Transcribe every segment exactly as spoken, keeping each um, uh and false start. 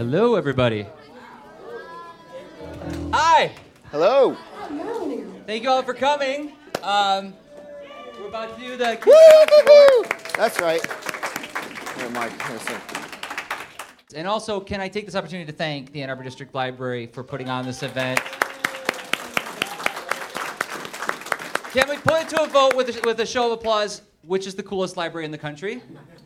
Hello, everybody. Hi. Hello. Thank you all for coming. Um, we're about to do the... Woo-hoo-hoo! That's right. Here, Mike. Here, sir. And also, can I take this opportunity to thank the Ann Arbor District Library for putting on this event? Can we put it to a vote with a, with a show of applause, which is the coolest library in the country?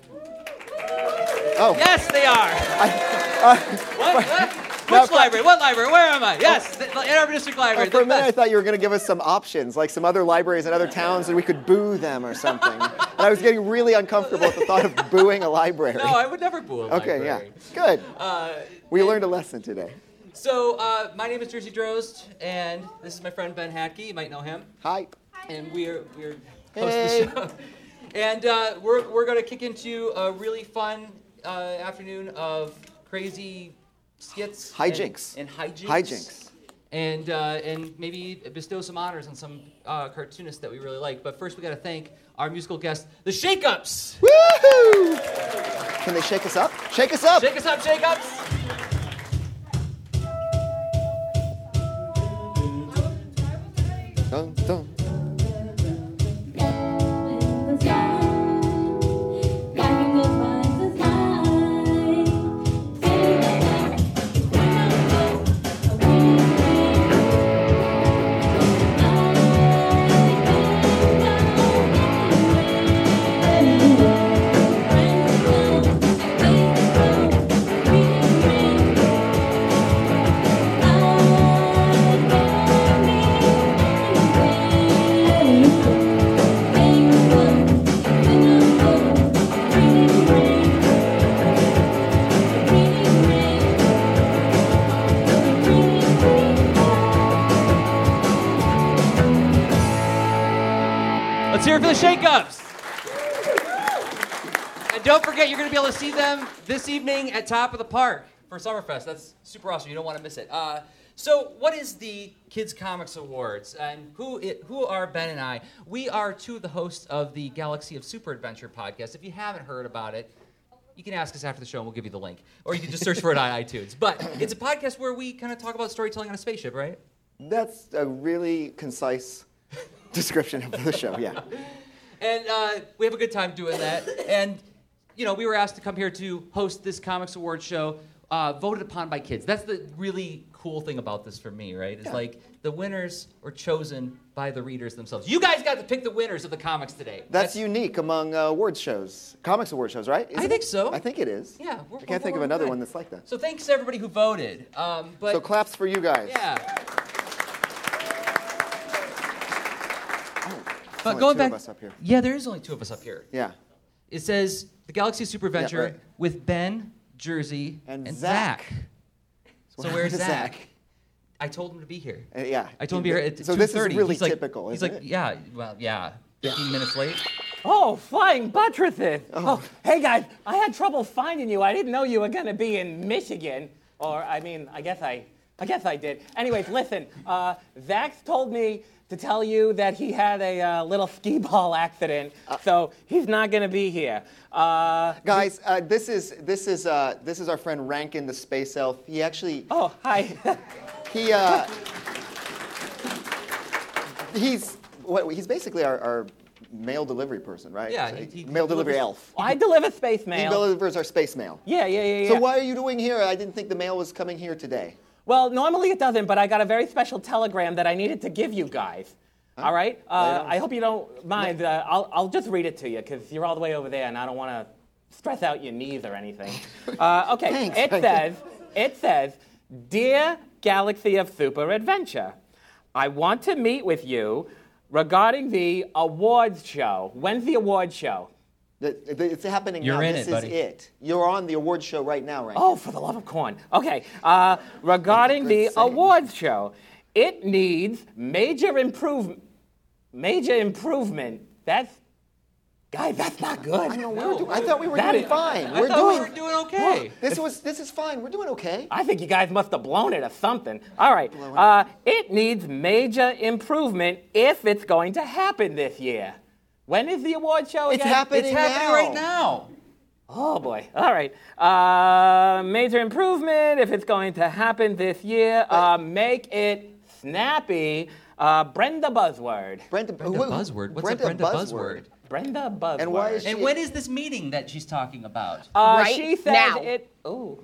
Oh. Yes, they are. I, uh, what? what? Which no, library? What library? Where am I? Yes, the Ann Arbor District Library. Uh, for a minute, best. I thought you were going to give us some options, like some other libraries in other towns, and we could boo them or something. And I was getting really uncomfortable at the thought of booing a library. No, I would never boo a library. Okay, yeah. Good. Uh, we and, learned a lesson today. So, uh, my name is Jersey Drozd, and this is my friend Ben Hatke. You might know him. Hi. And we're we're hey. hosting the show. And uh, we're we're going to kick into a really fun uh, afternoon of crazy skits, hijinks, and, and hijinks, hijinks, and uh, and maybe bestow some honors on some uh, cartoonists that we really like. But first, we got to thank our musical guests, the Shake-Ups. Woohoo! Can they shake us up? Shake us up! Shake us up, Shake-Ups. Dun, dun. Let's hear it for the Shake-Ups. And don't forget, you're going to be able to see them this evening at Top of the Park for Summerfest. That's super awesome. You don't want to miss it. Uh, so what is the Kids Comics Awards? And who it, who are Ben and I? We are two of the hosts of the Galaxy of Super Adventure podcast. If you haven't heard about it, you can ask us after the show and we'll give you the link. Or you can just search for it on iTunes. But it's a podcast where we kind of talk about storytelling on a spaceship, right? That's a really concise description of the show, yeah. And uh, we have a good time doing that. And, you know, we were asked to come here to host this Comics Award show uh, voted upon by kids. That's the really cool thing about this for me, right? It's yeah. like the winners are chosen by the readers themselves. You guys got to pick the winners of the comics today. That's, That's unique among uh, award shows, comics award shows, right? Isn't I think it? so. I think it is. Yeah. We're, I can't we're, think we're of another good. one that's like that. So thanks to everybody who voted. Um, but so claps for you guys. Yeah. But going two back, of us up here. Yeah, there is only two of us up here. Yeah. It says the Galaxy of Super Adventure yeah, right. with Ben, Jersey, and, and Zach. Zach. So, so where's Zach? Zach? I told him to be here. Uh, yeah. I told him to be here at So two thirty. this is really he's like, typical, He's isn't like, it? yeah, well, yeah, fifteen minutes late. Oh, flying buttresses. Oh. oh, hey guys, I had trouble finding you. I didn't know you were going to be in Michigan. Or, I mean, I guess I, I guess I did. Anyways, listen, uh, Zach's told me to tell you that he had a uh, little skee ball accident, uh, so he's not going to be here. Uh, Guys, uh, this is this is uh, this is our friend Rankin, the space elf. He actually. Oh, hi. he uh, he's what? He's basically our, our mail delivery person, right? Yeah, So he- he, he mail delivery delivers- elf. I deliver space He mail. delivers our space mail. Yeah, yeah, yeah, yeah. So why are you doing here? I didn't think the mail was coming here today. Well, normally it doesn't, but I got a very special telegram that I needed to give you guys. Huh? All right? Uh, Later. I hope you don't mind. Uh, I'll, I'll just read it to you because you're all the way over there and I don't want to stress out your knees or anything. Uh, okay, Thanks, it Frankie. says, it says, Dear Galaxy of Super Adventure, I want to meet with you regarding the awards show. When's the awards show? The, the, it's happening You're now. in this it, buddy. is it. You're on the award show right now, right? Oh, for the love of corn. Okay. Uh, regarding the Good saying. awards show, it needs major improvement. Major improvement. That's, guys, that's not good. I know we were do- I thought we were That doing is- fine. I we're thought doing. we were doing okay. This was. This is fine. We're doing okay. I think you guys must have blown it or something. All right. Uh, it needs major improvement if it's going to happen this year. When is the award show It's again? happening It's happening now. right now. Oh, boy. All right. Uh, major improvement, if it's going to happen this year, uh, make it snappy. Uh, Brenda Buzzword. Brenda, Brenda who- Buzzword? What's Brenda a Brenda Buzzword? Brenda Buzzword. And why is she- And when is this meeting that she's talking about? Uh, Right she said now. it. Ooh.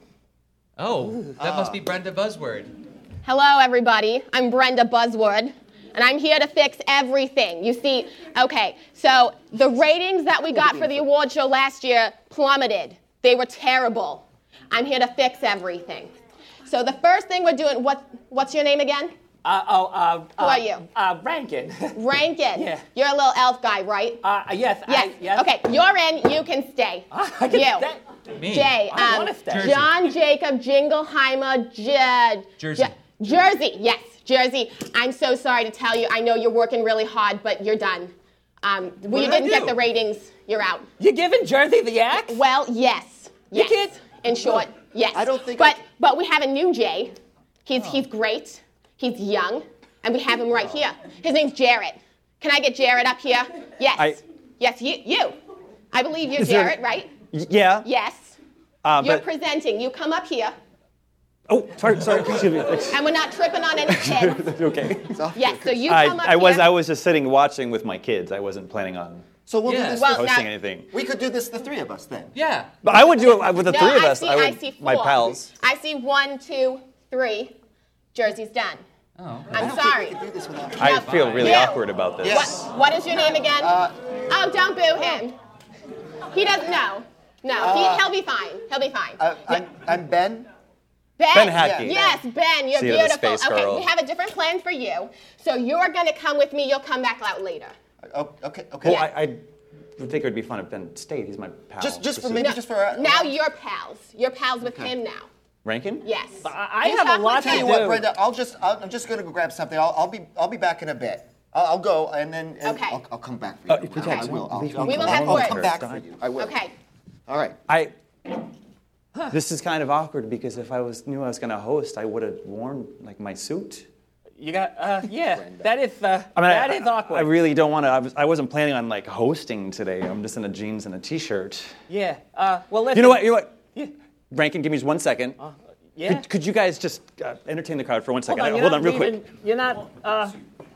Oh, that must be Brenda Buzzword. Hello, everybody. I'm Brenda Buzzwood, and I'm here to fix everything. You see, okay, so the ratings that we got for the award show last year plummeted. They were terrible. I'm here to fix everything. So the first thing we're doing, what, what's your name again? Uh, oh, uh, Who uh, are you? Uh, Rankin. Rankin. Yeah. You're a little elf guy, right? uh, yes. Yes. I, yes. Okay, you're in. You can stay. I can you. stay. Me. Jay. I um, wanna stay. Jersey. John Jacob Jingleheimer. J- Jersey. J- Jersey. Yes, Jersey. I'm so sorry to tell you. I know you're working really hard, but you're done. Um, well, you did I didn't get do? the ratings. You're out. You giving Jersey the axe? Well, yes. You Yes. can't- In short, yes. I don't think But I- but we have a new Jay. He's he's great. He's young, and we have him right here. His name's Jarrett. Can I get Jarrett up here? Yes. I- Yes, you you. I believe you're Is there- Jarrett, right? Y- Yeah. Yes. Uh, You're but, presenting. You come up here, oh, sorry, sorry. Excuse me. and we're not tripping on any kids. Okay. Yes. So you I, come up I was here. I was just sitting watching with my kids. I wasn't planning on So we'll Yeah. do this. Well, the- hosting now- anything. we could do this, the three of us, then. Yeah. But I would do it with the no, three of I us. see. I would, I see four. my pals. I see one, two, three. Jersey's done. Oh. I'm I don't sorry. think we could do this without. I No. feel really You. awkward about this. Yes. What, what is your name again? Uh, oh, don't boo him. He doesn't know. No, he, he'll be fine. He'll be fine. Uh, I'm, I'm Ben. Ben. Ben Hackey. Yes, Ben, you're See you to the beautiful. space Okay, girl. we have a different plan for you. So you're gonna come with me. You'll come back out later. Oh, okay, okay. Well, I, I would think it would be fun if Ben stayed. He's my pal. Just, just for a- maybe, just for. Uh, Now you're pals. You're pals with him now. Rankin? Yes. I, I You have talk a lot with to Tell do. you what, Brenda, I'll just, I'll, I'm just gonna go grab something. I'll, I'll be, I'll be back in a bit. I'll, I'll go and then and Okay. I'll, I'll come back for you. Uh, if you I can, will. I'll, leave I'll, We will I'll, have I'll words. come back for you. I will. Okay. All right. I. This is kind of awkward because if I was knew I was going to host, I would have worn like my suit. You got, uh, yeah, that is, uh, I mean, that I, is awkward. I really don't want to. I, was, I wasn't planning on like hosting today. I'm just in a jeans and a t-shirt. Yeah. Uh, well, listen. You know what? You know what? Yeah. Rankin, give me just one second. Yeah. Could, could you guys just uh, entertain the crowd for one second? Hold on, I- you're Hold not on, real leaving- quick. You're not, uh,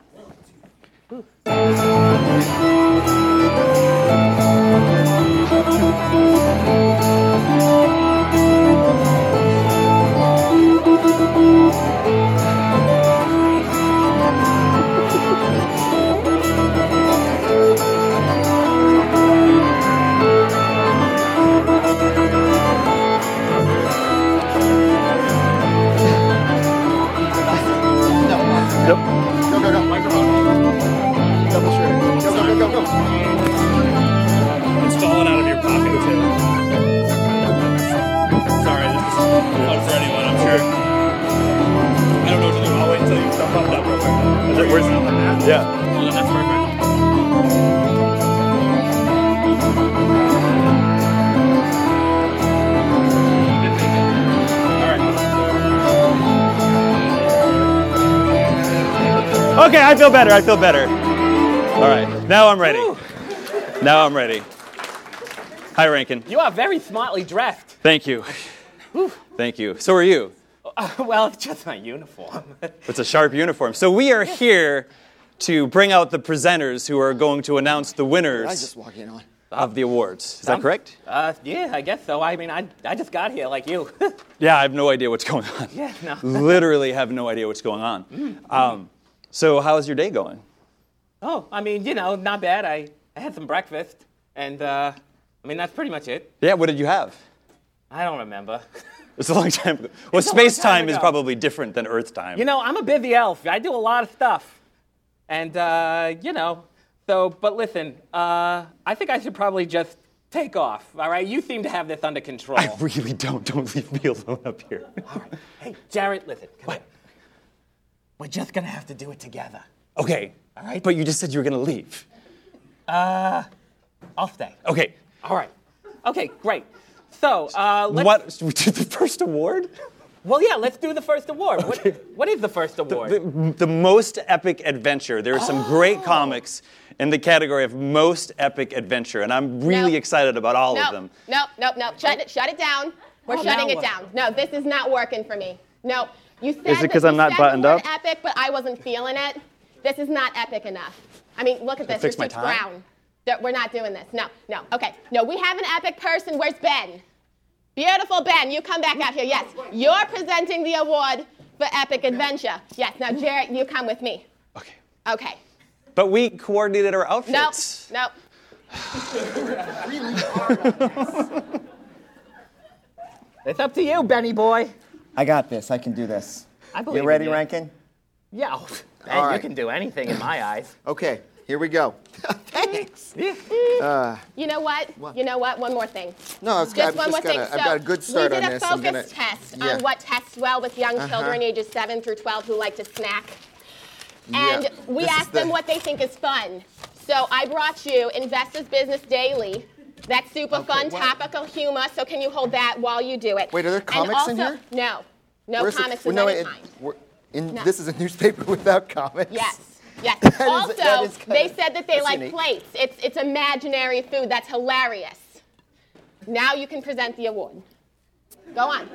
Go, go, go. Double shirt. Go, go, go, go, go. It's falling out of your pocket too. Sorry, this is fun for anyone, I'm sure. I don't know what to do. I'll wait until you jump up that real quick. Is it worse than that? Yeah. Well, then that's perfect. All right. Okay, I feel better. I feel better. All right, now I'm ready. Now I'm ready. Hi, Rankin. you are very smartly dressed. Thank you. Thank you. So are you. Uh, well, it's just my uniform. It's a sharp uniform. So we are here to bring out the presenters who are going to announce the I winners just walk in on. of the awards. Is that correct? Uh, yeah, I guess so. I mean, I, I just got here like you. Yeah, I have no idea what's going on. Yeah, no. Literally have no idea what's going on. Um, so how's your day going? Oh, I mean, you know, not bad. I, I had some breakfast, and, uh, I mean, that's pretty much it. Yeah, what did you have? I don't remember. It's a long time ago. Well, It's a long space time time is ago. probably different than Earth time. You know, I'm a busy elf. I do a lot of stuff. And, uh, you know, so, but listen, uh, I think I should probably just take off, all right? You seem to have this under control. I really don't. Don't leave me alone up here. All right. Hey, Jarrett, listen. Come on. We're just going to have to do it together. Okay. All right. But you just said you were going to leave. I'll stay. Okay. All right. Okay, great. So, uh, let's... What? We did the first award? Well, yeah, let's do the first award. What, what is the first award? The, the most epic adventure. There are some Oh. great comics in the category of most epic adventure, and I'm really No. excited about all No, of them. no, no, no. Shut it, shut it down. We're Oh, shutting now it what? down. No, this is not working for me. No, you said Is it 'cause that- I'm you not said buttoned the word up? epic, but I wasn't feeling it. This is not epic enough. I mean, look at this. fix It's my too tie? brown. That we're not doing this. No, no. Okay. No, we have an epic person. Where's Ben? Beautiful Ben. You come back out here. Yes, you're presenting the award for epic adventure. Yes. Now, Jarrett, you come with me. Okay. Okay. But we coordinated our No, outfits. no. It's up to you, Benny boy. I got this. I can do this. I believe You ready, in you. Rankin? Yeah, oh, Ben, All you right. can do anything in my eyes. Okay, here we go. Thanks. Yeah. You know what? You know what? One more thing. No, I've Just got, one I've more just got thing. a, So I've got a good start we did on a this. focus I'm gonna, test yeah. on what tests well with young Uh-huh. children ages seven through twelve who like to snack. Yeah. And we This is asked them the- what they think is fun. So I brought you Investors Business Daily. That's super Okay, fun, what? topical humor. So can you hold that while you do it? Wait, are there And comics in also- here? No. No Where's the- comics well, of no, any it- kind. we're- in, No. This is a newspaper without comics. Yes. Yes. That is- also, that is kinda- they said that they that's like unique. plates. It's it's imaginary food. That's hilarious. Now you can present the award. Go on.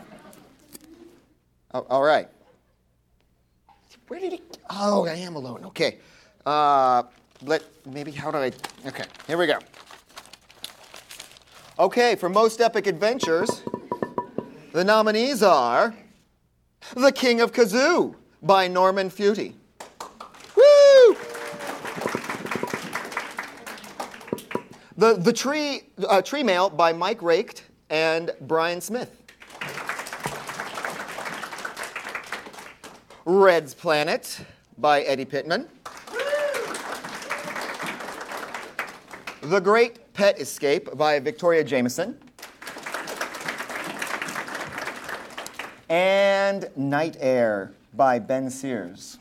Oh, all right. Where did he? Oh, I am alone. Okay. Uh, let maybe how did I? Okay, here we go. Okay, for most epic adventures, the nominees are The King of Kazoo by Norman Futy. Woo! The the tree uh, tree mail by Mike Raked and Brian Smith. Red's Planet by Eddie Pittman. The Great Pet Escape by Victoria Jameson. And Night Air by Ben Sears.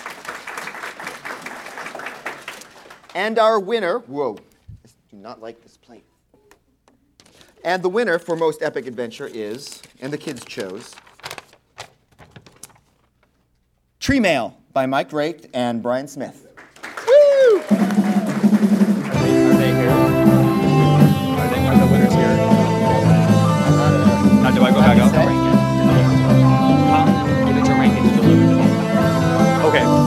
And our winner, whoa, I do not like this plate. And the winner for most epic adventure is, and the kids chose, Tree Mail by Mike Raked and Brian Smith. Woo! Are they here? Are, they, are the winners here? Now, do I go back out? Huh? Give it to Rankin to deliver to them.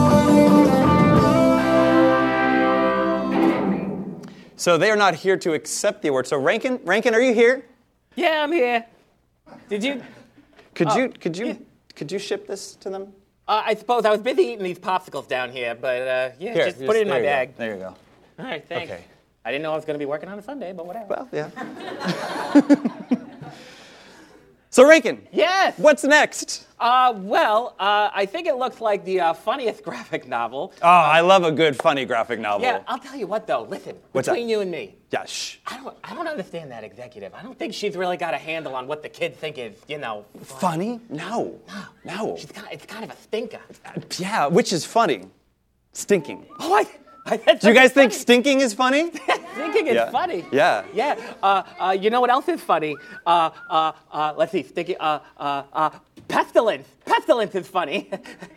Okay. So they are not here to accept the award. So Rankin, Rankin, are you here? Yeah, I'm here. Did you? Could Oh, you could you yeah. could you ship this to them? Uh, I suppose I was busy eating these popsicles down here, but uh, yeah, Here, just put it in my there you go. bag. There you go. All right, thanks. Okay. I didn't know I was going to be working on a Sunday, but whatever. Well, yeah. So Rankin, Yes. what's next? Uh, well, uh, I think it looks like the uh, funniest graphic novel. Oh, I love a good funny graphic novel. Yeah, I'll tell you what though. Listen, What's between that? you and me, Yeah, shh. I don't, I don't understand that executive. I don't think she's really got a handle on what the kids think is, you know. Funny? No. No. She's kind of, it's kind of a stinker. Yeah, which is funny? Stinking. Oh, I, I said Do you guys think funny. stinking is funny? Thinking is Yeah. funny. Yeah. Yeah. Uh, uh, you know what else is funny? Uh, uh, uh, let's see. Stinking. Uh, uh, uh, pestilence. Pestilence is funny.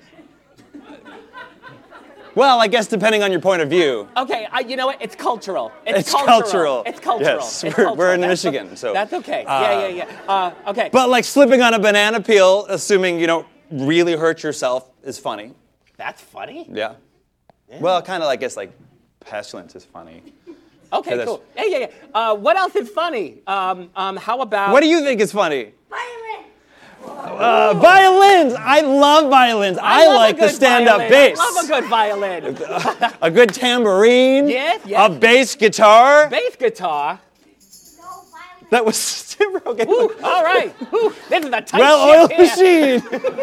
Well, I guess depending on your point of view. Okay. Uh, you know what? It's cultural. It's, It's cultural. It's cultural. Yes, It's we're- we're in That's- Michigan, so, That's okay. uh, yeah, yeah, yeah. Uh, okay. But like slipping on a banana peel, assuming you don't really hurt yourself, is funny. That's funny. Yeah. Well, kind of, I guess, like pestilence is funny. Okay, Yeah, that's- cool. Yeah, yeah, yeah. Uh, what else is funny? Um, um, how about? What do you think is funny? Violin. Uh, violins. I love violins. I, love a like the good stand-up violin. bass. I love a good violin. A good tambourine. Yes, yes. A bass guitar. Bass guitar. No violin. That was okay. Woo, all right. Woo, this is a tight Well-oiled ship here.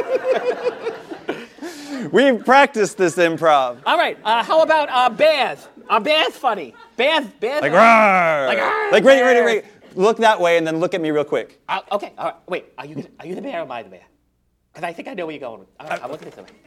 machine. We've practiced this improv. All right. Uh, how about uh, bears? Are bears funny? Bears, bears. Like, are- rawr. Like, rawr, like, ready, ready, bears. ready. Look that way and then look at me real quick. Uh, okay. All right. Wait. Are you are you the bear or am I the bear? Because I think I know where you're going. All right. I'm looking at something.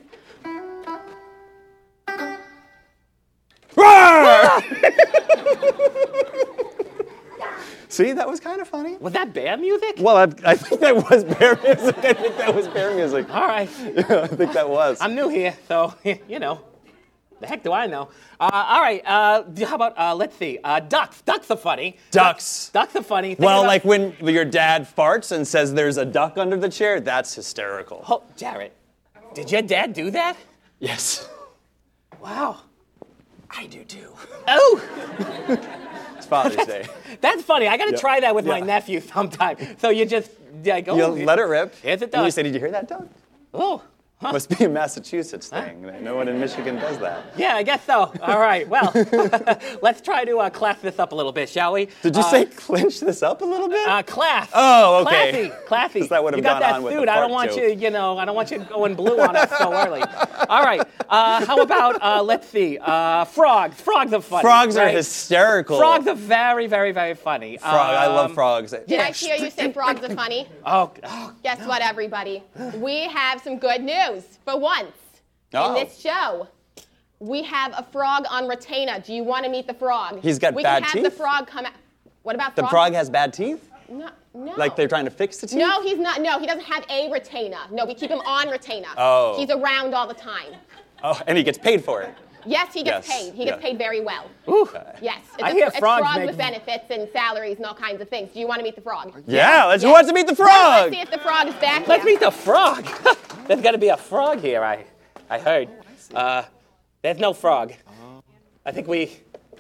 Rawr! See, that was kind of funny. Was that bear music? Well, I, I think that was bear music. I think that was bear music. All right. Yeah, I think that was. I'm new here, so, you know. The heck do I know? Uh, all right, uh, how about, uh, let's see, uh, ducks. Ducks are funny. Ducks. Ducks are funny. Think Well, about- like when your dad farts and says there's a duck under the chair, that's hysterical. Oh, Jarrett, did your dad do that? Yes. Wow. I do too. Oh, It's Father's Day. that's funny. I got to Yeah. try that with my Yeah. nephew sometime. So you just, yeah, go. You let it rip. Here's a And you duck. say, did you hear that, duck? Oh, huh. Must be a Massachusetts thing. No one in Michigan does that. Yeah, I guess so. All right, well, let's try to uh, class this up a little bit, shall we? Did you uh, say clinch this up a little bit? Uh, class. Oh, okay. Classy, classy. 'Cause that would have you got gone that on with suit. the I don't fart want joke. you, you know, I don't want you going blue on us so early. All right. Uh, how about uh, let's see, uh, frogs. Frogs are funny. Frogs are right? hysterical. Frogs are very, very, very funny. Frog. I love Um, frogs. Did I hear you say frogs are funny? Oh, oh, Guess what, everybody? We have some good news for once Oh. in this show. We have a frog on retainer. Do you want to meet the frog? He's got we bad can have the teeth? frog come out. What about The frog? frog has bad teeth? No, no. Like they're trying to fix the teeth? No, he's not. No, he doesn't have a retainer. No, we keep him on retainer. Oh. He's around all the time. Oh, and he gets paid for it. Yes, he gets Yes, paid. He gets yeah. paid very well. ooh. Yes. It's, I a, hear it's frogs frog make- with benefits and salaries and all kinds of things. Do you want to meet the frog? Yeah, let's, who Yes. wants to meet the Well, frog? let's see if the frog is back Let's here. meet the frog. There's got to be a frog here. I, I heard. Uh, there's no frog. I think we.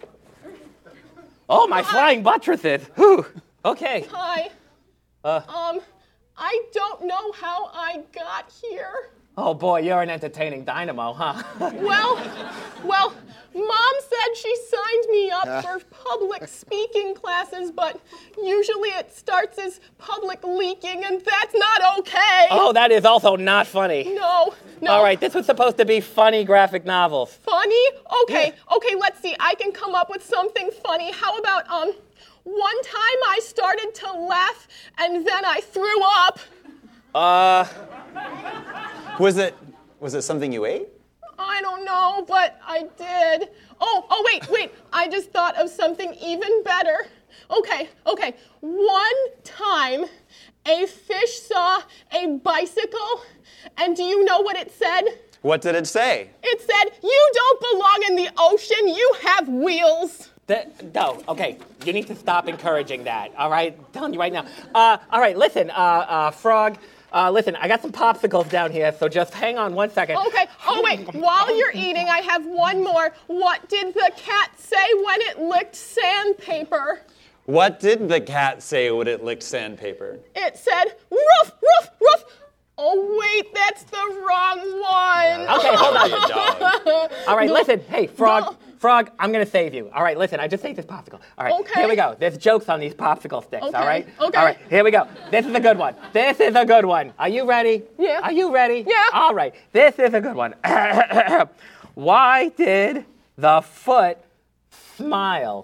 Oh, my flying buttresses. Whew. Okay. Hi. Uh. um, I don't know how I got here. Oh boy, you're an entertaining dynamo, huh? Well, well, Mom said she signed me up for public speaking classes, but usually it starts as public leaking, and that's not okay. Oh, that is also not funny. No, no. All right, this was supposed to be funny graphic novels. Funny? Okay, okay, let's see. I can come up with something funny. How about, um, one time I started to laugh, and then I threw up. Uh, Was it was it something you ate? I don't know, but I did. Oh, oh, wait, wait. I just thought of something even better. Okay, okay. One time, a fish saw a bicycle, and do you know what it said? What did it say? It said, "You don't belong in the ocean, you have wheels." that, no, okay, you need to stop encouraging that, all right? I'm telling you right now. Uh, all right, listen, uh, uh, Frog, uh, listen, I got some popsicles down here, so just hang on one second. Okay. Oh, wait. While you're eating, I have one more. What did the cat say when it licked sandpaper? What did the cat say when it licked sandpaper? It said, "Roof, roof, roof." Oh, wait, that's the wrong one. Okay, hold on. You dog. All right, No. listen, hey, Frog, No. Frog, I'm gonna save you. All right, listen, I just ate this popsicle. All right, Okay. here we go. There's jokes on these popsicle sticks, Okay, all right? okay. All right, here we go. This is a good one. This is a good one. Are you ready? Yeah. Are you ready? Yeah. All right, this is a good one. Why did the foot smile?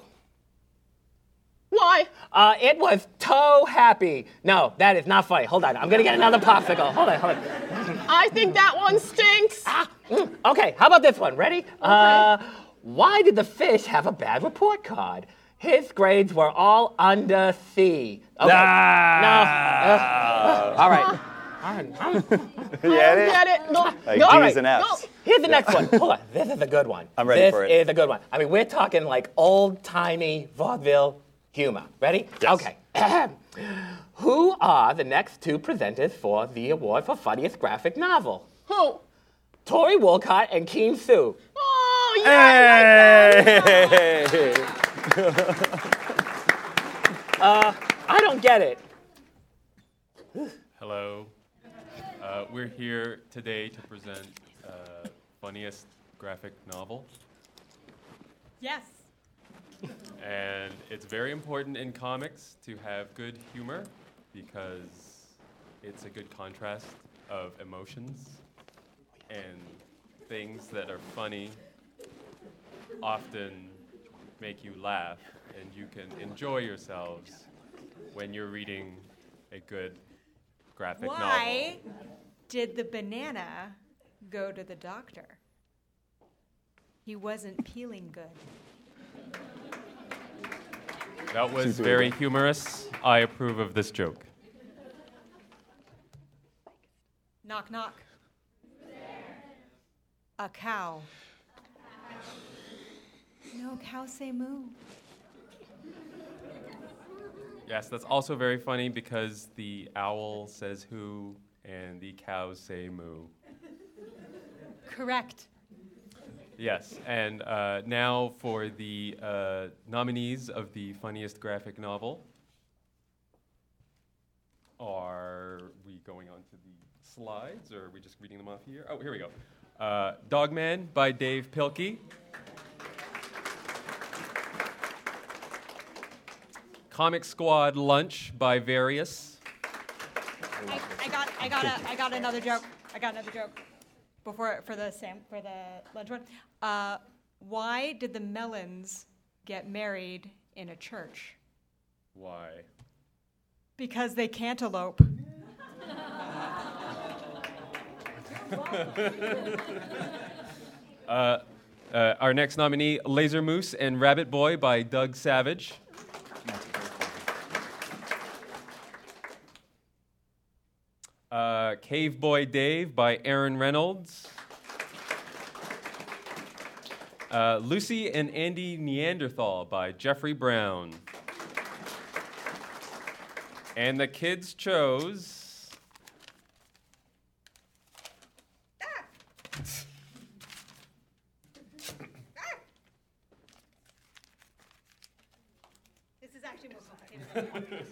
Why? Uh, it was toe happy. No, that is not funny. Hold on, I'm gonna get another popsicle. Hold on, hold on. I think that one stinks. Ah, mm, okay, how about this one? Ready? Uh, why did the fish have a bad report card? His grades were all under C. Okay. Ah. No. Uh, all right. All right. I You don't get it? get it. No, Like no. D's right, and F's. Here's the next one. Hold on. This is a good one. I'm ready this for it. This is a good one. I mean, we're talking like old-timey vaudeville humor. Ready? Yes. Okay. Who are the next two presenters for the award for funniest graphic novel? Who? Tori Wolcott and Keen Sue. Oh, yeah. Hey! I don't get it. Hello. Uh, we're here today to present uh, funniest graphic novel. Yes. And it's very important in comics to have good humor because it's a good contrast of emotions, and things that are funny often make you laugh, and you can enjoy yourselves when you're reading a good graphic novel. Why did the banana go to the doctor? He wasn't peeling good. That was very humorous. I approve of this joke. Knock, knock. A cow. No, cows say moo. Yes, that's also very funny because the owl says who and the cows say moo. Correct. Yes, and uh, now for the uh, nominees of the funniest graphic novel. Are we going on to the slides, or are we just reading them off here? Oh, here we go. Uh, Dogman by Dave Pilkey. Comic Squad Lunch by Various. I, I got, I got, a, I got another joke. I got another joke. Before for the Sam for the lunch one. Uh, why did the Melons get married in a church? Why? Because they cantaloupe. uh, uh, our next nominee, Laser Moose and Rabbit Boy by Doug Savage. Uh, Cave Boy Dave by Aaron Reynolds. Uh, Lucy and Andy Neanderthal by Jeffrey Brown. And the kids chose... This is actually more complicated.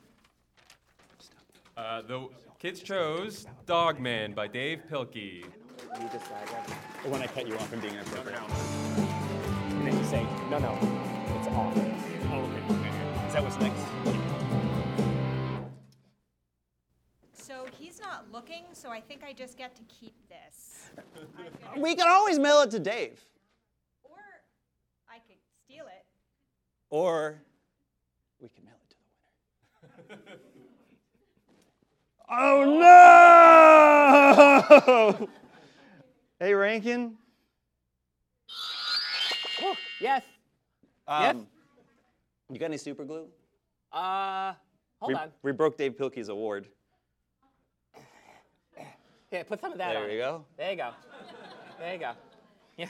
Uh, the kids chose Dogman by Dave Pilkey. You decide when I cut you off from being inappropriate. And then you say, no, no, it's off. Oh, okay. okay. Is that what's next? So he's not looking, so I think I just get to keep this. We can always mail it to Dave. Or I could steal it. Or we can mail it to the winner. Oh, no! Hey, Rankin? Oh, yes. Um, Yes? You got any super glue? Uh, hold we, on. we broke Dave Pilkey's award. Here, put some of that There on. we go. There you go. There you go. Yeah.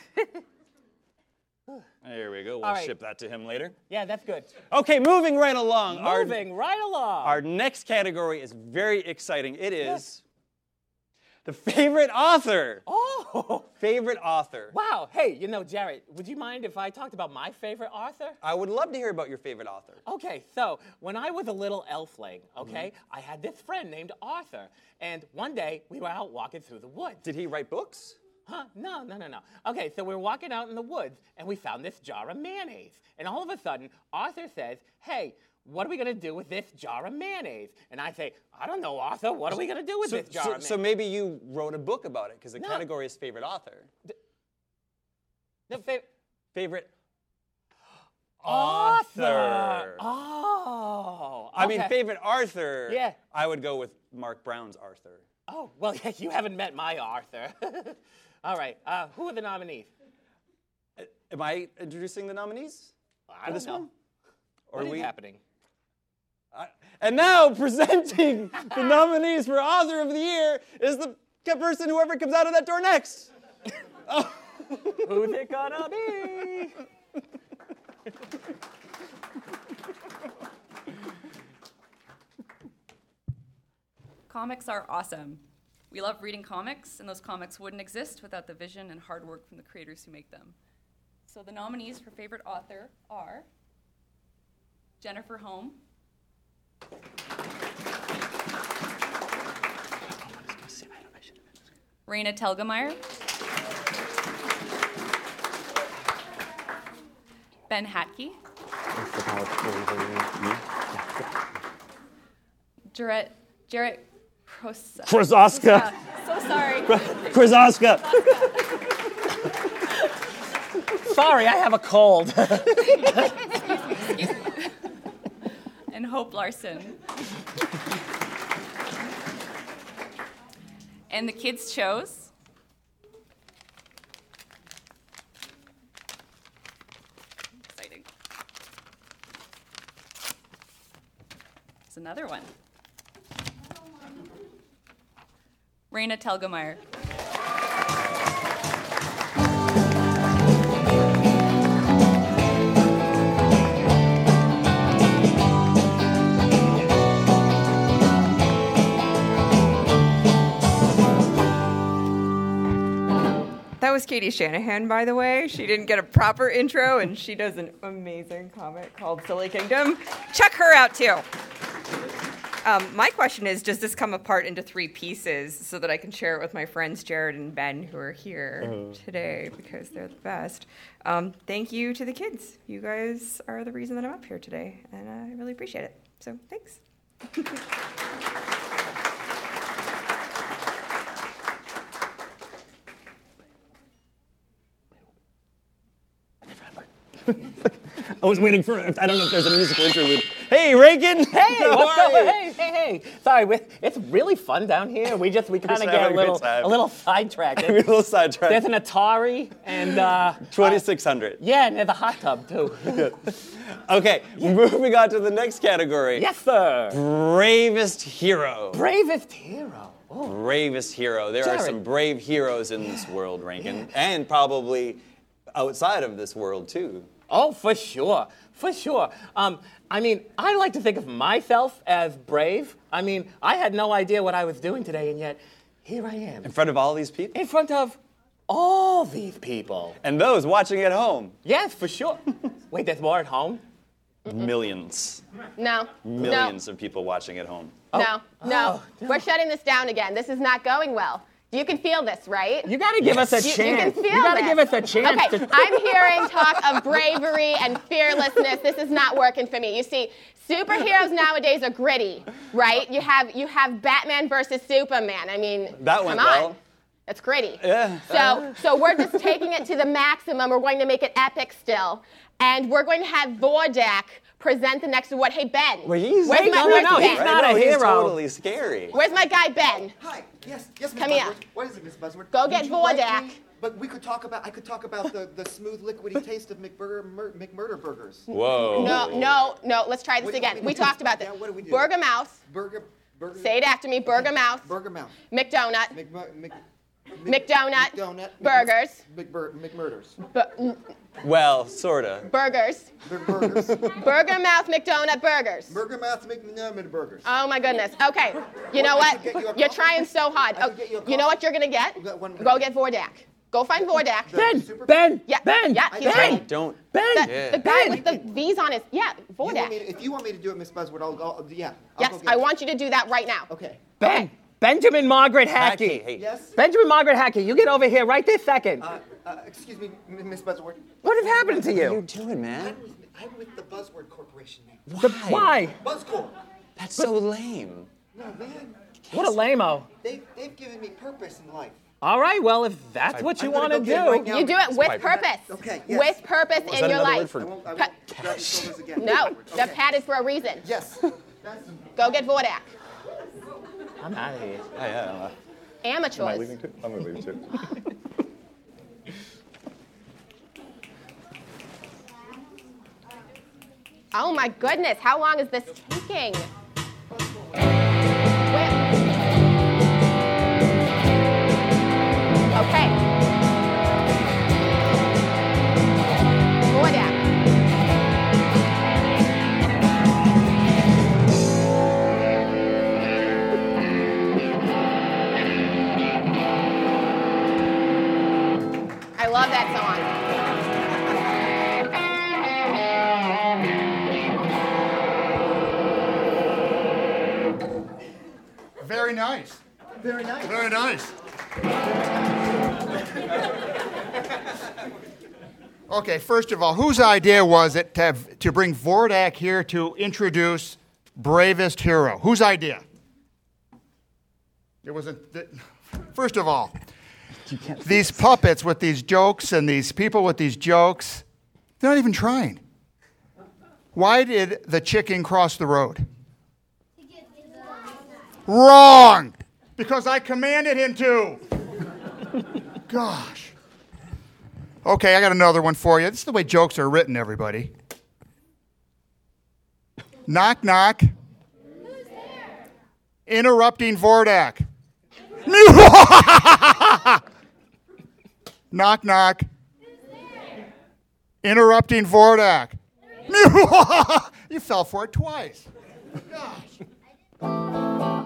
There we go. We'll All right. ship that to him later. Yeah, that's good. Okay, moving right along. Moving our, right along. Our next category is very exciting. It is yes. the favorite author. Oh. Favorite author. Wow. Hey, you know, Jared, would you mind if I talked about my favorite author? I would love to hear about your favorite author. Okay, so when I was a little elfling, okay, mm-hmm. I had this friend named Arthur. And one day, we were out walking through the woods. Did he write books? Huh? No, no, no, no. Okay, so we're walking out in the woods, and we found this jar of mayonnaise. And all of a sudden, Arthur says, hey, what are we going to do with this jar of mayonnaise? And I say, I don't know, Arthur. What are we going to do with so, this jar so, of mayonnaise? So maybe you wrote a book about it, because the No. category is favorite author. The, the fa- favorite author. author. Oh. I okay. mean, favorite Arthur. Yeah. I would go with Mark Brown's Arthur. Oh, well, you haven't met my Arthur. All right, uh, who are the nominees? Uh, am I introducing the nominees I for don't this know. one? Or What is we... happening? Uh, and now, presenting the nominees for Author of the Year is the person, whoever comes out of that door next. Oh. Who's it gonna be? Comics are awesome. We love reading comics, and those comics wouldn't exist without the vision and hard work from the creators who make them. So the nominees for favorite author are Jennifer Holm, Raina Telgemeier, Ben Hatke, Jarrett, Jarrett Kros- Krasoska. So sorry. Krasoska. Sorry, I have a cold. And Hope Larson. And the kids chose exciting. Here's another one. Raina Telgemeier. That was Katie Shanahan, by the way. She didn't get a proper intro, and she does an amazing comic called Silly Kingdom. Check her out, too. Um, my question is, does this come apart into three pieces so that I can share it with my friends Jared and Ben, who are here Uh-huh. today because they're the best? Um, thank you to the kids. You guys are the reason that I'm up here today, and I really appreciate it. So thanks. I was waiting for, I don't know if there's a musical interlude. Hey, Reagan! Hey, How what's are going? you? Hey, hey, hey! Sorry, we, it's really fun down here. We just we kind of just get having a a good little time. a little sidetracked. A little sidetracked. There's an Atari and uh, twenty-six hundred. yeah, and there's a hot tub too. Okay, moving on to the next category. Yes, sir. Bravest hero. Bravest hero. Oh. Bravest hero. There Jared. are some brave heroes in this world, Rankin, and probably outside of this world too. Oh, for sure, for sure. Um, I mean, I like to think of myself as brave. I mean, I had no idea what I was doing today, and yet here I am. In front of all these people? In front of all these people. And those watching at home. Yes, for sure. Wait, there's more at home? Millions. No. Millions of people watching at home. No. No. Oh, no. We're shutting this down again. This is not going well. You can feel this, right? You gotta give Yes. us a You, chance. you can feel You gotta this. give us a chance. Okay, to- I'm hearing talk of bravery and fearlessness. This is not working for me. You see, superheroes nowadays are gritty, right? You have you have Batman versus Superman. I mean, That come went on. well. It's gritty. Yeah. So so we're just taking it to the maximum. We're going to make it epic still. And we're going to have Vordak present the next award. Hey, Ben. Well, he's where's my, no, where's no, Ben? he's not a He's hero. totally scary. Where's my guy, Ben? Hi. Yes. Yes, Miss Come Buzzword. here. What is it, Miss Buzzword? Go Would get you like Vordak. me- But we could talk about. I could talk about the, the smooth, liquidy taste of McBurger Mur- McMurder burgers. Whoa. No, no, no. Let's try this What do you again. want me We to do? talked about this. Yeah, what do we do? Burger Mouth. Burger. Burger. Say it after me. Burger Mouth. Burger Mouth. McDonut. McMu- Mc, McDonut. McDonut. Burgers. McBur- McMurders. Bu- Well, sorta. burgers. Bur- burgers. Burger Mouth McDonut burgers. Burger Mouth McNummin burgers. Oh my goodness. Okay. You know I what? could get you a You're coffee. trying so hard. I Oh, could get you a you know coffee. what you're gonna get? We got one- Go get Vordak. Go find Vordak. Ben, Super- Ben, Yeah, Ben, yeah, he's Ben, ready. Don't. Ben. The, Yeah. the guy Ben. with the V's on his yeah, You want me Vordak. to- if you want me to do it, Miss Buzzword, I'll go. Yeah. I'll Yes, go get I it. want you to do that right now. Okay. Ben. Benjamin Margaret Hackey. Hackey, hey. Yes. Benjamin Margaret Hackey, you get over here right this second. Uh, uh, excuse me, M- Miss Buzzword. What has happened to What are you you? doing, man? I'm with, I'm with the Buzzword Corporation now. The- why? Buzzcorp. That's so lame. No, man. What a lame-o. They've, they've given me purpose in life. All right, well, if that's what you I'm gonna want to go get it do. right now. You do it with Pipe. purpose. Okay, yes. With purpose Is in that your another word life. for- I won't, I Cut. won't grab your shoulders again. No, they're Okay. padded for a reason. Yes. Go get Vordak. I'm out of here. Yeah, yeah. Amateurs. too? I'm gonna leave too. Oh my goodness, how long is this taking? Where- Okay. Vordak. I love that song. Very nice. Very nice. Very nice. Okay, first of all, whose idea was it to, have, to bring Vordak here to introduce Bravest Hero? Whose idea? It was a, th- first of all, these puppets with these jokes and these people with these jokes, they're not even trying. Why did the chicken cross the road? Wrong! Because I commanded him to. Gosh. Okay, I got another one for you. This is the way jokes are written, everybody. Knock, knock. Interrupting Vordak. Knock, knock. Interrupting Vordak. You fell for it twice. Gosh.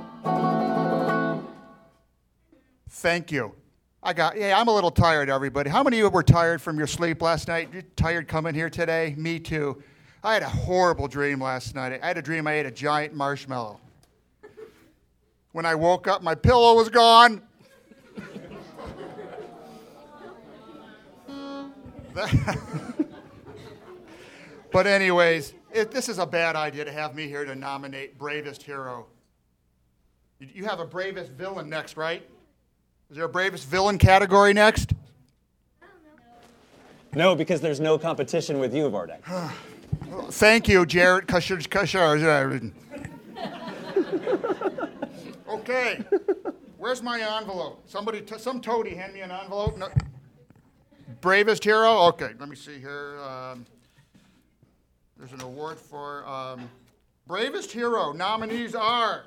Thank you. I got, yeah, I'm a little tired, everybody. How many of you were tired from your sleep last night? You tired coming here today? Me too. I had a horrible dream last night. I had a dream I ate a giant marshmallow. When I woke up, my pillow was gone. But anyways, it, this is a bad idea to have me here to nominate Bravest Hero. You, you have a Bravest Villain next, right? Is there a Bravest Villain category next? No, because there's no competition with you, Vordak. Thank you, Jared Kusher. Kusher. Okay, where's my envelope? Somebody, t- some toady, hand me an envelope. No. Bravest Hero? Okay, let me see here. Um, there's an award for um, Bravest Hero. Nominees are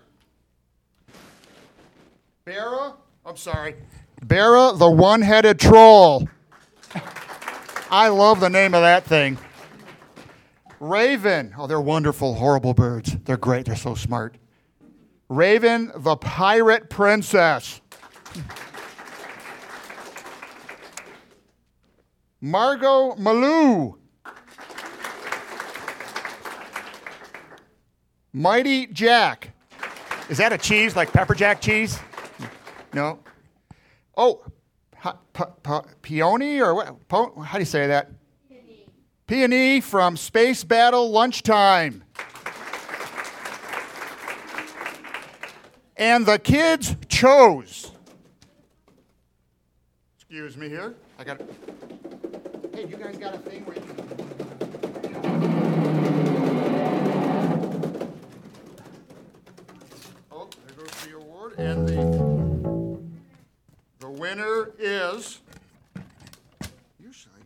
Bera, I'm sorry, Bera the One-Headed Troll. I love the name of that thing. Raven. Oh, they're wonderful, horrible birds. They're great. They're so smart. Raven the Pirate Princess. Margot Malou. Mighty Jack. Is that a cheese, like pepper jack cheese? No. Oh, pa- pa- pa- Peony or what? Po- how do you say that? Peony. Peony from Space Battle Lunchtime. And the kids chose. Excuse me here. I got. Hey, you guys got a thing where you can. Oh, there goes the award, and the the winner is. Usually.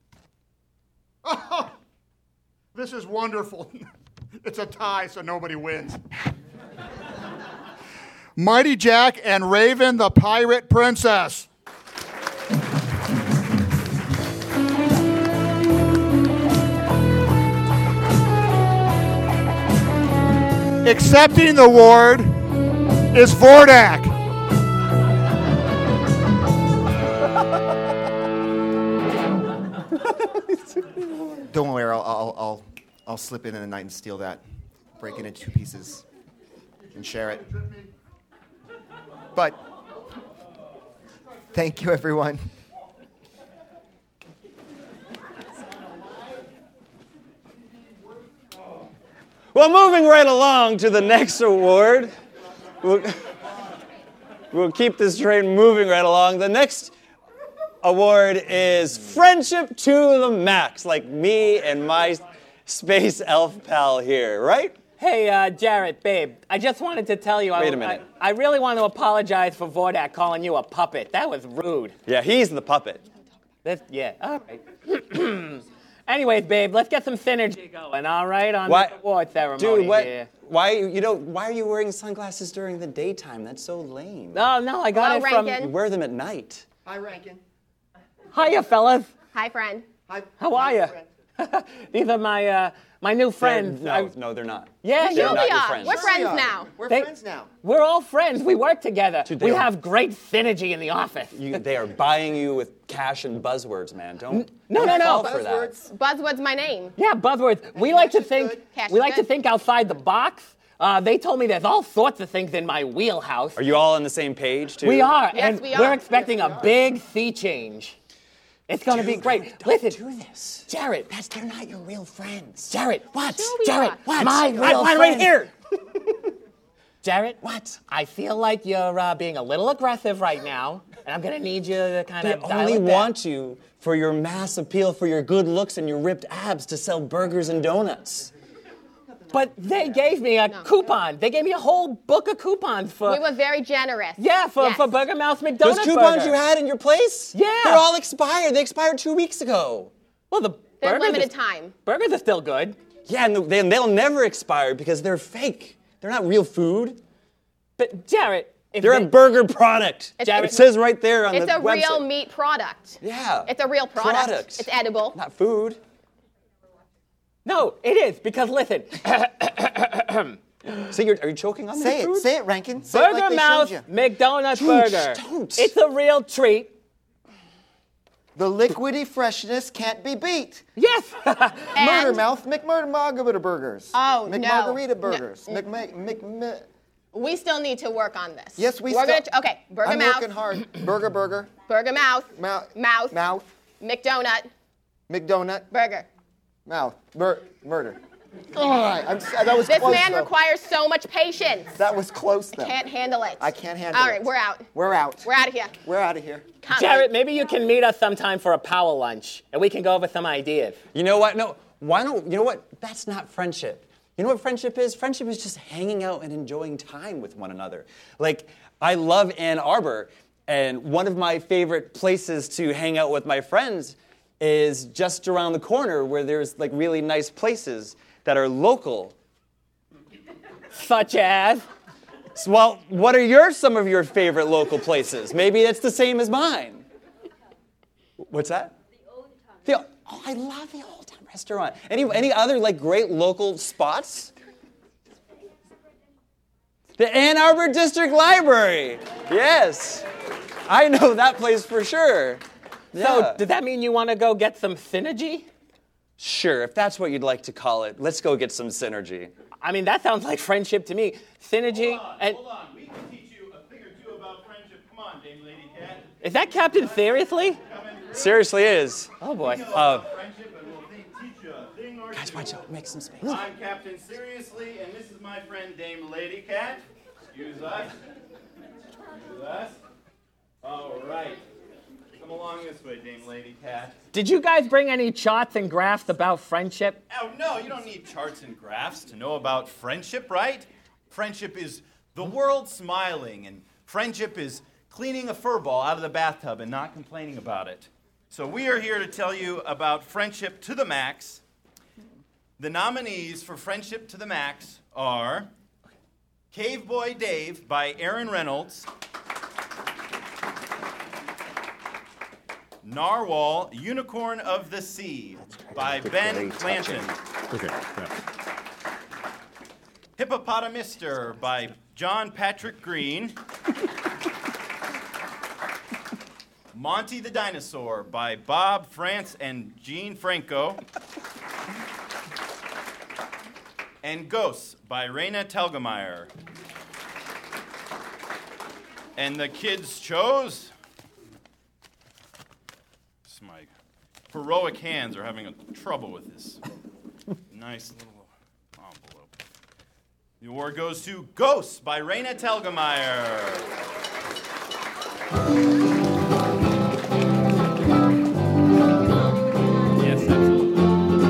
Oh, this is wonderful. It's a tie, so nobody wins. Mighty Jack and Raven the Pirate Princess. Accepting the award is Vordak. Don't worry, I'll, I'll, I'll, I'll slip in in the night and steal that, break it into two pieces, and share it. But thank you, everyone. Well, moving right along to the next award. We'll, we'll keep this train moving right along. The next award is Friendship to the Max, like me and my space elf pal here, right? Hey, uh, Jarrett, babe, I just wanted to tell you. Wait I, a minute. I, I really want to apologize for Vordak calling you a puppet. That was rude. Yeah, he's the puppet. This, yeah, all right. Anyways, babe, let's get some synergy going, all right, on Why- the award ceremony Dude, what? here. Why you know? Why are you wearing sunglasses during the daytime? That's so lame. No, no, I got Hello, it from... Rankin. You wear them at night. Hi, Rankin. Hiya, fellas. Hi, friend. Hi. How are you? These are my uh, my new They're- friends. No, I- no, they're not. Yeah, Sure yeah. not we your are. friends. We're Sure friends we are. now. We're They- friends now. We're all friends. We work together. Dude, they we are- have great synergy in the office. You, they are buying you with cash and buzzwords, man. Don't. No, don't no, no. fall for that. Buzzwords. Buzzword's my name. Yeah, buzzwords. We like to cash is think. good. Cash We is like to good. think outside the box. Uh, they told me there's all sorts of things in my wheelhouse. Are you all on the same page too? We are, Yes, and we we're are. expecting a big sea change. It's going to be great. Listen, do this. Jared. That's they're not your real friends. Jared, what? Sure we Jared, are. what? My real I, I'm right friend. here. Jared, What? I feel like you're uh, being a little aggressive right now, and I'm going to need you to kind They of dial only it back. want you for your mass appeal, for your good looks and your ripped abs to sell burgers and donuts. But they gave me a coupon. They gave me a whole book of coupons for. We were very generous. yeah, for, Yes. for Burger Mouse McDonald's. Those coupons burger. you had in your place? Yeah. They're all expired. They expired two weeks ago. Well, the They're burgers limited are, time. burgers are still good. Yeah, and they, they'll never expire because they're fake. They're not real food. But Jared, if They're they- a burger product. It's- Jared, it's- it says right there on It's the a website. real meat product. Yeah. It's a real product. Product. It's edible. Not food. No, it is, because listen. So you're, are you choking on Say the it, food? say it, Rankin. Say it Burger like they Mouth showed you. McDonald's Don't, burger. don't. It's a real treat. The liquidy freshness can't be beat. Yes. Murder And- Mouth McMurder burgers. Oh, no. McMargarita No. burgers. Mc, Mc, Mc, Mc, We still need to work on this. yes, we We're still. gonna. Okay, Burger I'm Mouth. working hard. Burger, burger. Burger Mouth. Mouth. Mouth. Mouth. McDonut. McDonut. Burger. Mouth. Bur- murder. All right. I'm, that was This close, man though. requires so much patience. That was close, though. Can't handle it. I can't handle All it. right, we're out. We're out. We're out of here. We're out of here. Come Jared, maybe you can meet us sometime for a power lunch, and we can go over some ideas. You know what? No, why don't, you know what? That's not friendship. You know what friendship is? Friendship is just hanging out and enjoying time with one another. Like, I love Ann Arbor, and one of my favorite places to hang out with my friends is just around the corner where there's like really nice places that are local. Such as? So, well, what are your some of your favorite local places? Maybe it's the same as mine. What's that? The Old Time. The, oh, I love the Old Time restaurant. Any any other like great local spots? The Ann Arbor District Library. Yes. I know that place for sure. Yeah. So, does that mean you want to go get some synergy? Sure, if that's what you'd like to call it. Let's go get some synergy. I mean, that sounds like friendship to me. Synergy Hold on, and hold on. We can teach you a thing or two about friendship. Come on, Dame Lady Cat. is that Captain seriously? Seriously is. Oh boy. Uh, Friendship, and we'll think, teach you a thing or guys, two. watch out. Make some space. I'm Captain Seriously, and this is my friend Dame Lady Cat. Excuse us. Excuse us. All right. Come along this way, Dame Lady Cat. Did you guys bring any charts and graphs about friendship? Oh, no, you don't need charts and graphs to know about friendship, right? Friendship is the world smiling, and friendship is cleaning a fur ball out of the bathtub and not complaining about it. So we are here to tell you about Friendship to the Max. The nominees for Friendship to the Max are Cave Boy Dave by Aaron Reynolds, Narwhal, Unicorn of the Sea by Ben Clanton. Okay. Yeah. Hippopotamuster by John Patrick Green. Monty the Dinosaur by Bob France and Gene Franco. And Ghosts by Raina Telgemeier. And the kids chose... My heroic hands are having a trouble with this nice little envelope. The award goes to Ghosts by Raina Telgemeier. Yes, absolutely.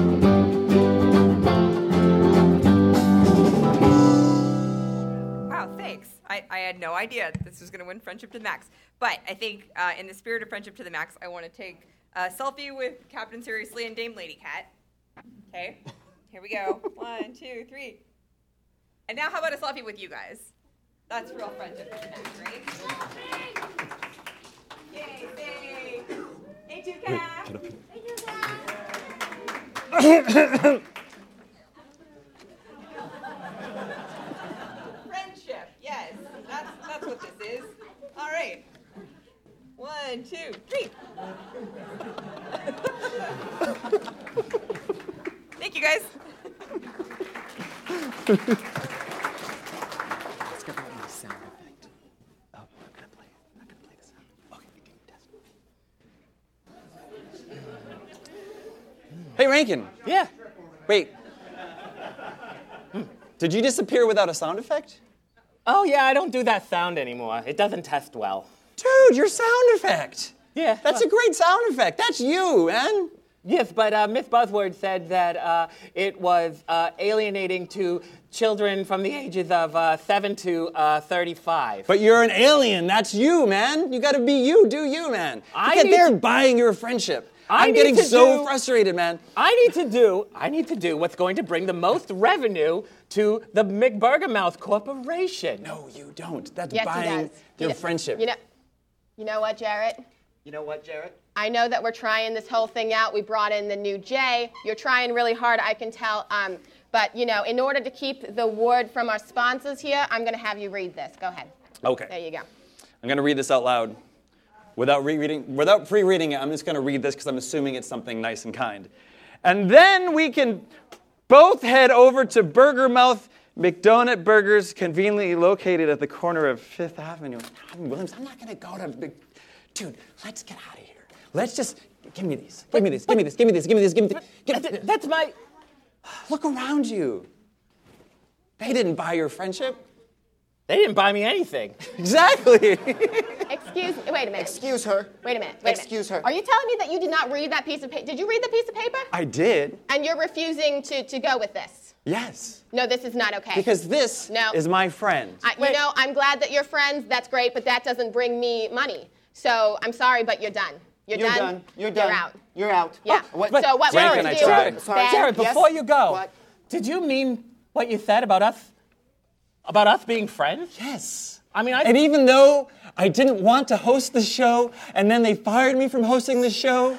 Wow, thanks. I, I had no idea this was going to win Friendship to the Max. But I think uh, in the spirit of Friendship to the Max, I want to take a selfie with Captain Seriously and Dame Lady Cat. Okay, here we go. One, two, three. And now how about a selfie with you guys? That's real Friendship to the Max, right? Yay, yay. Hey, two cat. Friendship, yes. That's, that's what this is. All right. One, two, three. Thank you, guys. Let's get that sound effect. Oh, I'm gonna play. I'm gonna play the sound. Okay, can you test? Hey, Rankin. Yeah. Wait. Did you disappear without a sound effect? Oh yeah, I don't do that sound anymore. It doesn't test well. Dude, your sound effect. Yeah. That's a great sound effect. That's you, man. Yes, but uh, Miss Buzzword said that uh, it was uh, alienating to children from the ages of uh, seven to uh, thirty-five. But you're an alien. That's you, man. You got to be you. Do you, man. I Look at need they're to- buying your friendship. I I'm need getting to so do- frustrated, man. I need to do. I need to do what's going to bring the most revenue to the McBurgermouth Corporation. No, you don't. That's Yes, he buying does. your You know- friendship. You know, you know what, Jarrett? You know what, Jarrett? I know that we're trying this whole thing out. We brought in the new Jay. You're trying really hard, I can tell. Um, but, you know, in order to keep the word from our sponsors here, I'm going to have you read this. Go ahead. Okay. There you go. I'm going to read this out loud. Without rereading, without pre-reading it, I'm just going to read this because I'm assuming it's something nice and kind. And then we can both head over to Burgermouth McDonut Burgers, conveniently located at the corner of Fifth Avenue. I'm Williams. I'm not going to go to big... Dude, let's get out of here. Let's just... Give me these. Give me these. Give me this. Give me this. Give me this. Give me this. Give me That's my... Look around you. They didn't buy your friendship. They didn't buy me anything. Exactly. Excuse, wait a minute. Excuse her. Wait a minute. Wait Excuse a minute. her. Are you telling me that you did not read that piece of paper? Did you read the piece of paper? I did. And you're refusing to, to go with this? Yes. No, this is not okay. Because this no. is my friend. I, you know, I'm glad that you're friends. That's great, but that doesn't bring me money. So I'm sorry, but you're done. You're, You're done. done. You're done. You're out. You're out. Yeah. Oh, what- So what we're Rankin, going I to do? tried. Sorry. Ben, Jared, Yes? before you go, What? did you mean what you said about us? About us being friends? Yes. I mean, I. And even though I didn't want to host the show, and then they fired me from hosting the show,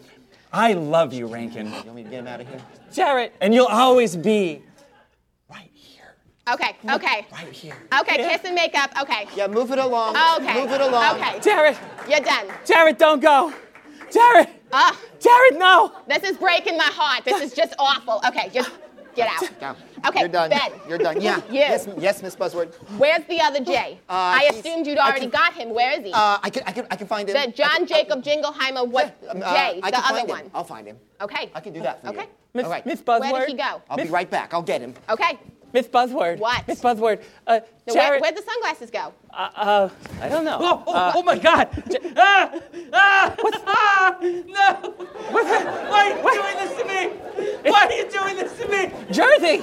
I love you, Rankin. You want me to get him out of here? Jared. And you'll always be right here. Okay. Okay. Right here. Okay. Yeah. Kiss and make up. Okay. Yeah, move it along. Okay. Move it along. Okay. Jared. You're done. Jared, don't go. Jared. Ah. Jared, no. This is breaking my heart. This is just awful. Okay. Just get out. Go. Okay. You're done. Ben. You're done. Yeah. You. Yes, yes, Miss Buzzword. Where's the other Jay? Uh, I he's- assumed you'd I already can- got him. Where is he? Uh, I can, I can, I can find him. the John Jacob Jingleheimer, what Um, uh, Jay, I the can other find one. him. I'll find him. Okay. I can do that for Okay. you. Miss, All right. Miss Buzzword. Where did he go? I'll Miss- be right back. I'll get him. Okay. Miss Buzzword. What? Miss Buzzword. Uh, So where, Jared. where'd the sunglasses go? uh, uh, I don't know. Oh, oh, Uh, oh my God! ah, ah, ah, no! Why are you doing this to me? Why are you doing this to me? Jersey.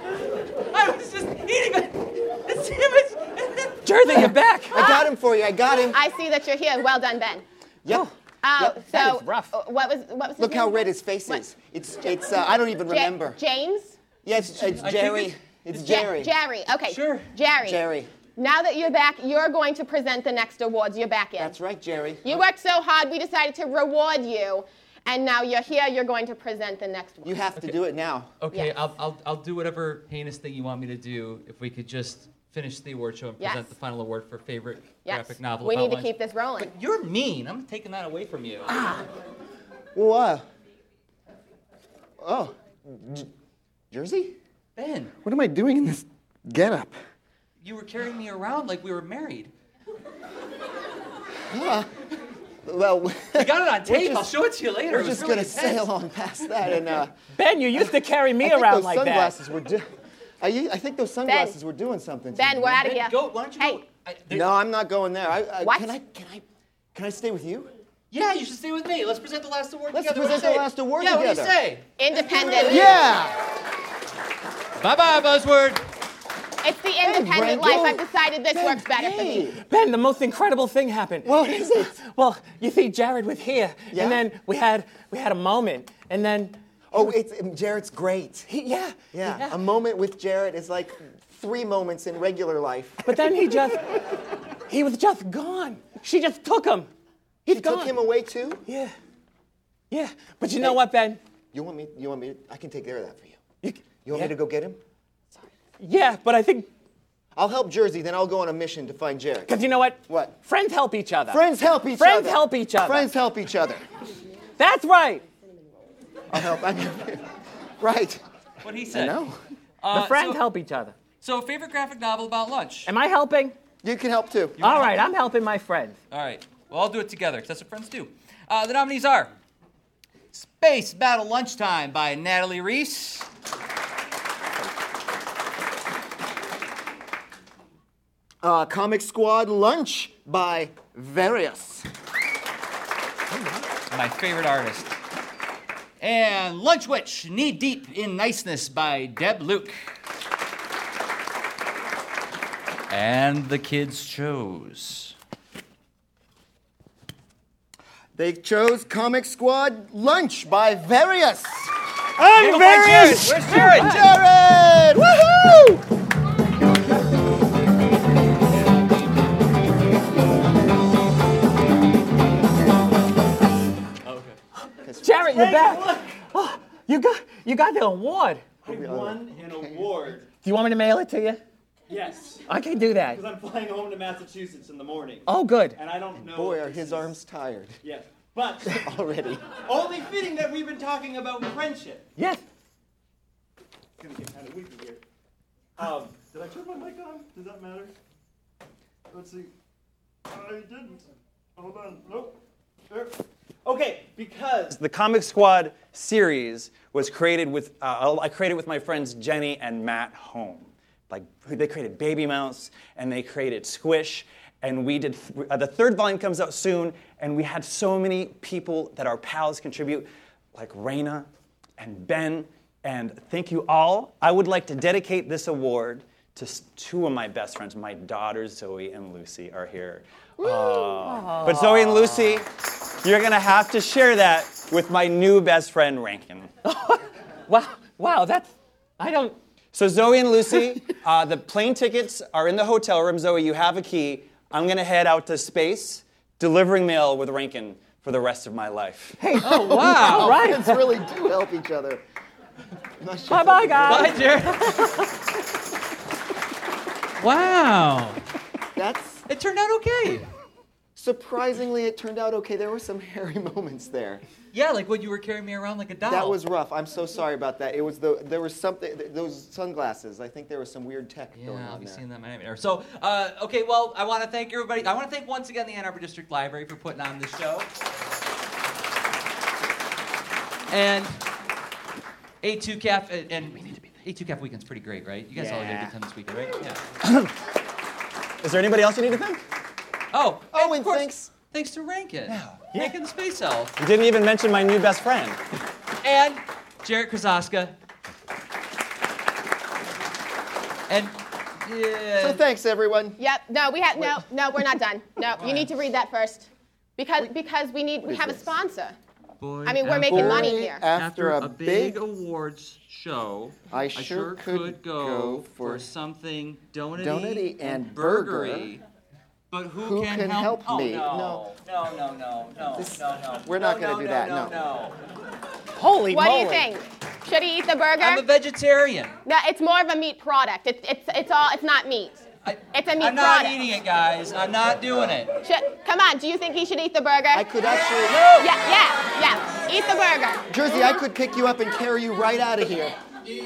I was just eating a, a sandwich. Jersey, you're back. I got him for you. I got him. I see that you're here. Well done, Ben. Yep. Oh, Yep. so That is rough. uh, what was what was his Look how name? red his face What? is. It's, it's. Uh, I don't even Ja- remember. James? Yes, it's I think Jerry. it's- It's Ja- Jerry. Jerry. Okay. Sure. Jerry. Jerry. Now that you're back, you're going to present the next awards. You're back in. That's right, Jerry. You worked so hard, we decided to reward you. And now you're here, you're going to present the next one. You have to do it now. Okay, Yes. I'll, I'll, I'll do whatever heinous thing you want me to do if we could just finish the award show and Yes. present the final award for favorite Yes. graphic novel. We about need to lunch. keep this rolling. But you're mean. I'm taking that away from you. Well, uh, oh, J- Jersey? Ben, What am I doing in this getup? you were carrying me around like we were married. Well, We got it on tape. just- I'll show it to you later. we're It was just really gonna intense. sail on past that, and uh, Ben, you used to carry me I think around those like that. sunglasses were. Do- I, u- I think those sunglasses were doing something. to Ben, me. we're out of Ben, here. go. Why don't you hey, go? I, there- No, I'm not going there. I, I, What? Can I? Can I? Can I stay with you? Yeah, you should stay with me. Let's present the last award Let's together. What do you present the say? last award yeah, together. What do you say? independent. Yeah. Bye-bye, Buzzword. It's the independent Brando. life. I've decided this works better for me. Hey. Ben, the most incredible thing happened. What is it? Well, you see, Jared was here, Yeah? and then we had we had a moment, and then Oh, it's um, Jared's great. he, yeah, Yeah. A moment with Jared is like three moments in regular life. But then he just he was just gone. She just took him. He's She gone. took him away too. Yeah, yeah. But you know Hey. what, Ben? You want me? You want me? To, I can take care of that for you. You, You want yeah. me to go get him? Yeah, but I think I'll help Jersey, then I'll go on a mission to find Jared. because you know what? What? Friends help each other. Friends help each Friends other. help each other. Friends help each other. That's right. I'll help. I right. What he I said. know. Uh, the friends so, help each other. So, favorite graphic novel about lunch. Am I helping? You can help too. All right, I'm helping my friends. All right. Well, I'll do it together because that's what friends do. Uh, the nominees are Space Battle Lunchtime by Natalie Reese. Uh, Comic Squad Lunch by Various. My favorite artist. And Lunch Witch, Knee Deep in Niceness by Deb Luke. And the kids chose They chose Comic Squad Lunch by Various. I'm Various! Where's Jared? Jared! Woohoo! Jared, you're back. Oh, you got you got the award. I won an award. Do you want me to mail it to you? Yes. I can do that. Because I'm flying home to Massachusetts in the morning. Oh, good. And I don't know. Boy, are his arms tired. Yeah. But already. Only fitting that we've been talking about friendship. Yes. It's gonna get kind of weak here. Um, did I turn my mic on? Does that matter? Let's see. I didn't. Hold on. Nope. There. Okay, because the Comic Squad series was created with uh, I created with my friends Jenny and Matt Home. Like they created Baby Mouse and they created Squish, and we did. Th- uh, the third volume comes out soon, and we had so many people that our pals contribute, like Raina and Ben. And thank you all. I would like to dedicate this award to s- two of my best friends. My daughters Zoe and Lucy are here. Uh, but Zoe and Lucy, you're gonna have to share that with my new best friend Rankin. Wow, wow, that's I don't. So Zoe and Lucy, uh, the plane tickets are in the hotel room. Zoe, you have a key. I'm gonna head out to space, delivering mail with Rankin for the rest of my life. Hey, oh wow, all right. Friends really do help each other. Bye bye, guys. Bye, Jared. Wow. That's. It turned out okay. Surprisingly, it turned out okay. There were some hairy moments there. Yeah, like when you were carrying me around like a doll. That was rough. I'm so sorry about that. It was the there was something those sunglasses. I think there was some weird tech Yeah, going on I'll be there. seeing that in my nightmare. So, uh, okay, well, I want to thank everybody. I want to thank once again the Ann Arbor District Library for putting on this show. And A two C A F and, and A two C A F weekend's pretty great, right? You guys all had a Yeah. good time this weekend, right? Yeah. Is there anybody else you need to thank? Oh, Oh, and and of course, thanks. thanks to Rankin. Rankin the Space Elf. You didn't even mention my new best friend. And Jarrett Krasaska. And yeah. So thanks, everyone. Yep. No, we have no, no. We're not done. No, you need to read that first, because because we need we is have a this? sponsor. Boy, I mean, we're making money Boy, here. After a, big awards show, I sure could go for for something donut-y donut-y and burgery. But who, Who can, can help? help me? Oh, no, no, no, no, no, This- no, no. we're no, not gonna no, do no, that, No, no. no. Holy What moly. do you think? Should he eat the burger? I'm a vegetarian. No, it's more of a meat product. It's it's it's all. It's not meat. I, It's a meat I'm not product. eating it, guys. I'm not doing it. Should, come on. Do you think he should eat the burger? I could actually. Yeah, yeah, yeah. Eat the burger. Jersey, I could pick you up and carry you right out of here.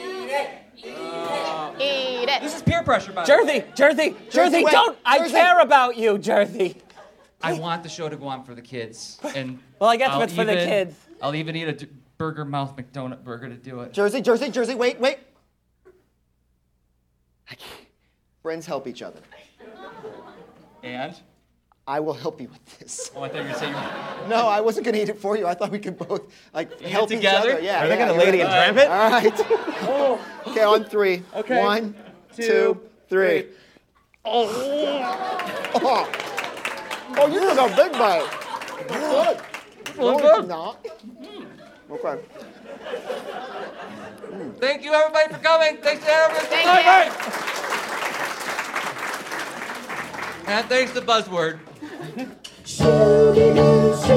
Eat it. This is peer pressure, by the way. Jersey, Jersey, Jersey, wait, don't. I Jersey. care about you, Jersey. I want the show to go on for the kids. And Well, I guess if I'll it's for the even- kids. I'll even eat a d- burger mouth McDonut burger to do it. Jersey, Jersey, Jersey, wait, wait. I can't. Friends help each other. And? I will help you with this. Oh, I thought you were saying. No, I wasn't going to eat it for you. I thought we could both like Eat it help together? each other. Yeah. Are they yeah, gonna you're Lady right. and Tramp it? All right. Okay, on three. Okay. One, Two, two, three. Oh. oh. Oh, you took a big bite. Good. No, good. it's not. Okay. Thank you, everybody, for coming. Thanks to everybody. Thank Library. And thanks to Buzzword. Shooting and